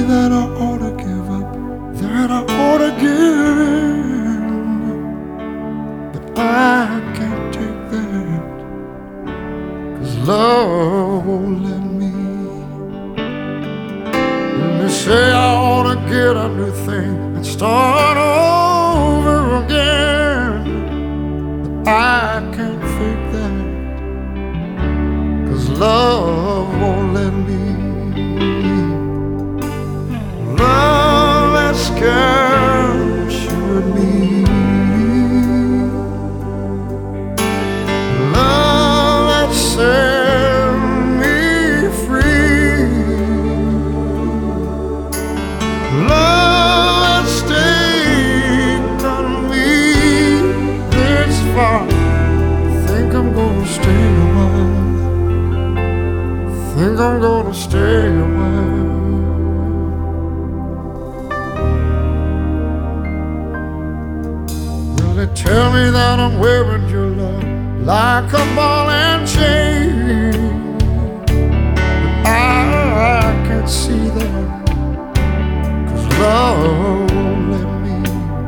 that I ought to give up, that I ought to give in, but I can't take that, 'cause love won't let me. And they say I ought to get a new thing and start over again, but I can't fake that, 'cause love won't let me. Love has captured me. Love has set me free. Love has taken me this far. Think I'm gonna stay a while. Think I'm gonna stay a while. They tell me that I'm wearing your love like a ball and chain, but I can't see that, 'cause love won't let me.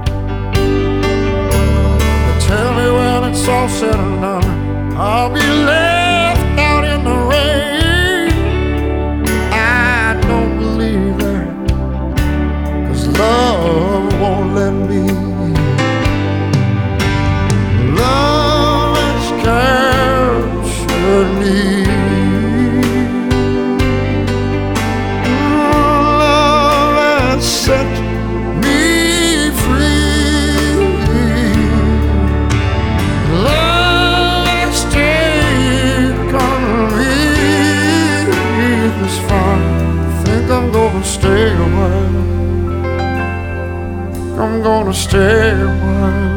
They tell me when it's all said and done, I'll be left out in the rain. I don't believe that, 'cause love won't let me. Love has captured me. Love has set me free. Love has taken me this far. Think I'm gonna stay a while. I'm gonna stay a while.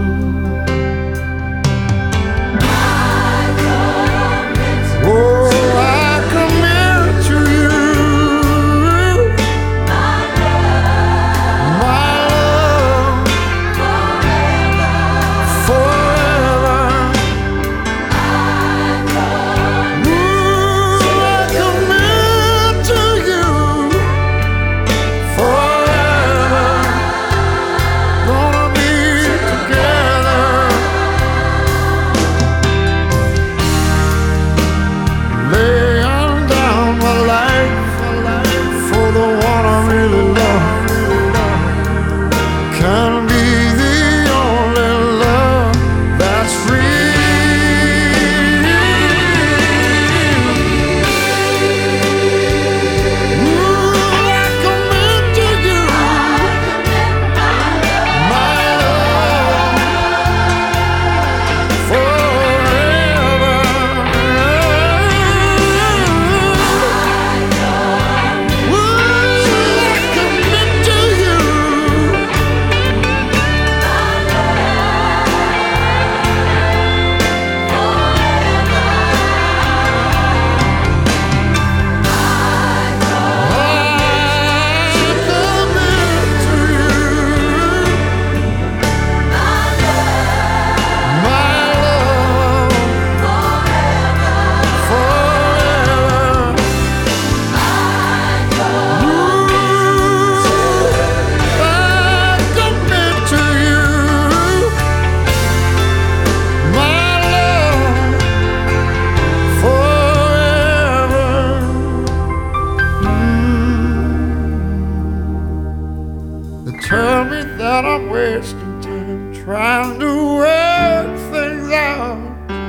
Tell me that I'm wasting time trying to work things out,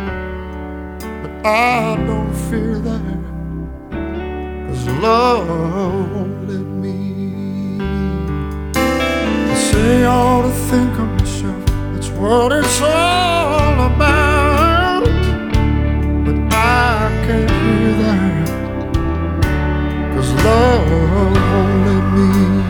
but I don't fear that, 'cause love won't let me. They say I ought to think of myself, that's what it's all about, but I can't hear that, 'cause love won't let me.